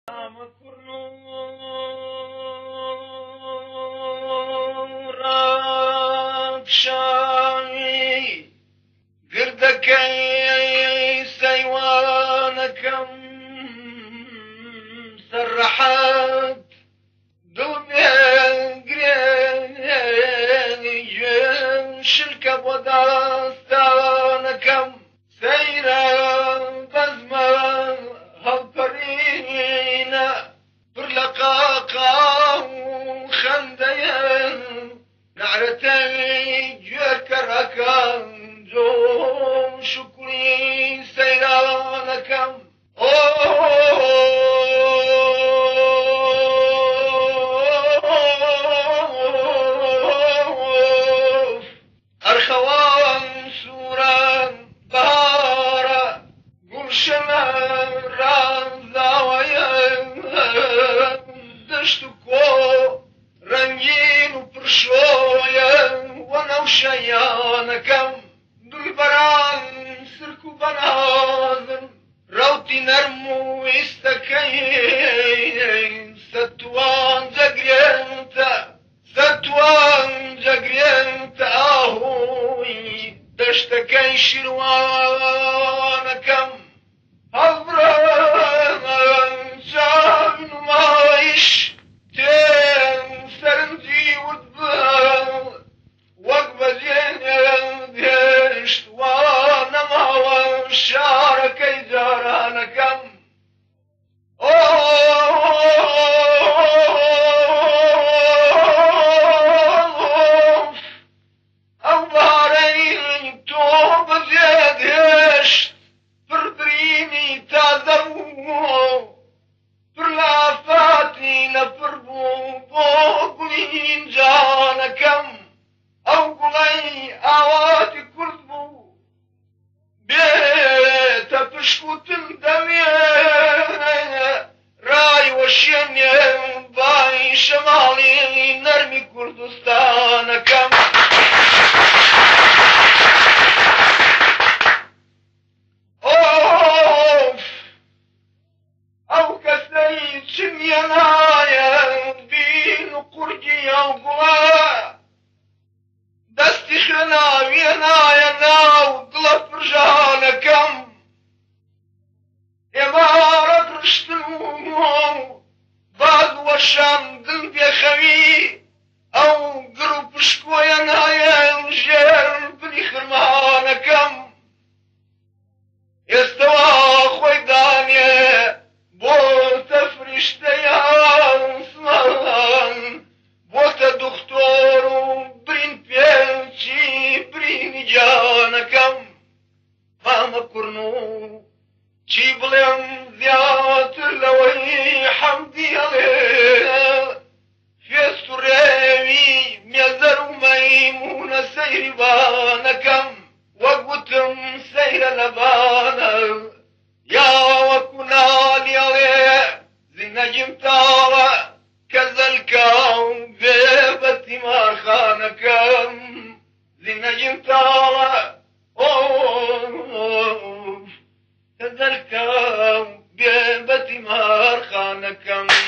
گردەکەی سەیوانەکەم سەرڕەحەت دڵێگرێ شلکە بۆ داستانەکەم سەیرە بەزمە هەڵپەرینە پڕ لە قاقا و خەندەیە نعرەتەی گوێکەڕەکەم جۆم شکری سەیرانەکەم ئەرخەوان سووران بەهارە گوڵشەمە ڕازاوەیە دەشت و کۆ ڕەنگین و پرشۆیە وەنەوشەیانەکەم دولبەران سرک و بەنازم ڕەوتی نەرم و ئیستەکەی سەتوان جەگرێنتە ئاهوی دەشتەکەی شیروانەکەم هەڵبڕان چاوی نمایش تێم سەرنجی ورد بە وەک بەجێنێ وانەماوە شارەکەی جارانەکەم ئەو بارەی تۆ بەجێدێشت پڕبرینی تازە بوو پڕ لە ئافاتی لەپڕ بوو بۆ گوڵین جانەکەم ئەو گوڵەی ئاواتی کورد بوو بێتە پشکوتم دەمێ ڕای وەشێنێ بای شەماڵی نەرمی کوردستانەکەم ئەو کەسەی چنیە نایە بین و قورگی ئەو گوڵە دەستی خوێناویە نایە ناو دڵە پرژانەکەم ئێمارەت ڕشتن و باز وەشان دڵ بێخەوی ئەو گر و پشکۆیە نایە ژێر بنی خرمانەکەم ئێستەوە خۆی دانێ بۆتە فریشتەیان سمان بۆتە دکتۆر و برین پێچی برینی جانەکەم مامە کوڕن و چی بڵێم زیاتر لەوەی حەمدی هەڵێ فێست و ڕێوی مێزەر و مەیمونە سەیریبانەکەم وەک گوتم سەیرە لەبانە یا وەکو نالی هەڵێ زینەگیم تاوە کەزەلکاو بێ بە تیمارخانەکەم زینەگیم تاوە کەزەلکاو بێ بە تیمارخانەکەم